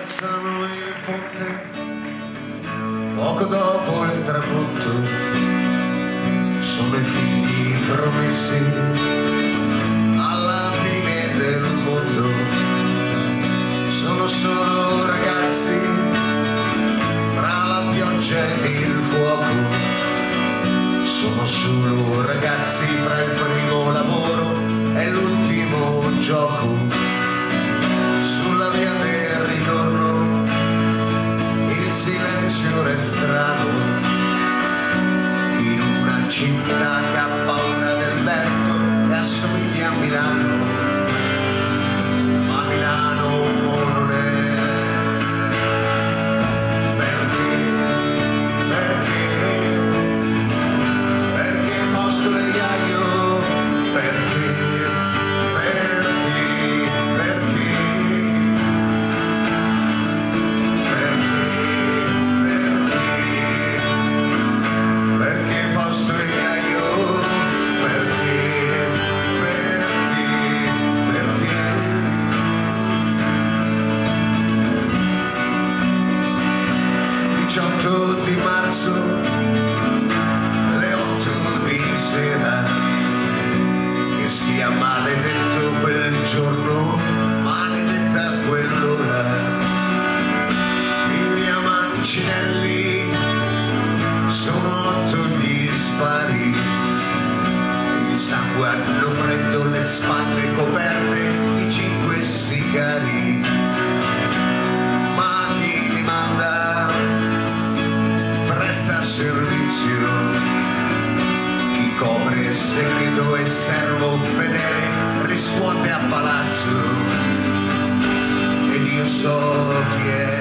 alzano il ponte, poco dopo il tramonto, sono i figli promessi alla fine del mondo, sono solo ragazzi tra la pioggia ed il fuoco, sono solo ragazzi fra il primo lavoro e l'ultimo gioco. Sulla via del ritorno il silenzio restrano, in una città che ha paura del vento e assomiglia a Milano, ma Milano non è. Perché posto vegliaio, perché posto vegliaio, perché 18 di marzo, le 8 di sera, che sia maledetto quel giorno, maledetta quell'ora. In via Mancinelli sono 8 gli spari, il sangue hanno freddo, le spalle coperte, i 5 sicari. Ma chi li manda presta servizio, chi copre segreto e servo fedele riscuote a palazzo, ed io so chi è.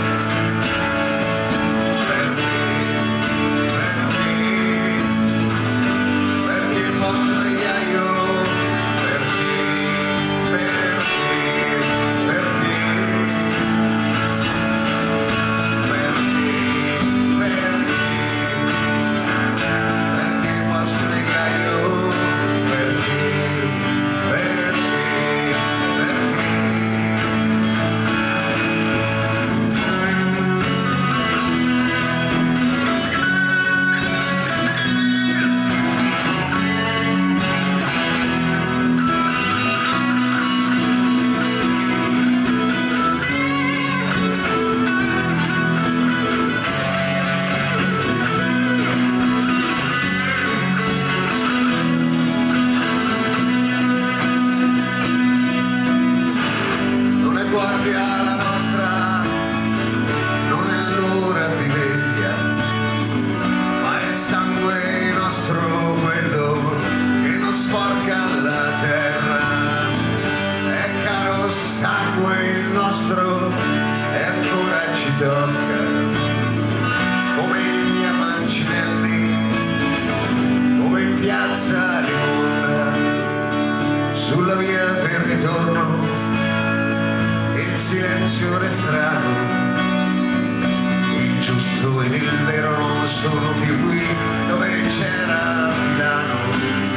La nostra non è l'ora di veglia, ma è sangue nostro quello che non sporca la terra. È caro sangue il nostro e ancora ci tocca, come in via Mancinelli, come in piazza Limonda, sulla via del ritorno il silenzio restrano, il giusto ed il vero non sono più qui dove c'era Milano.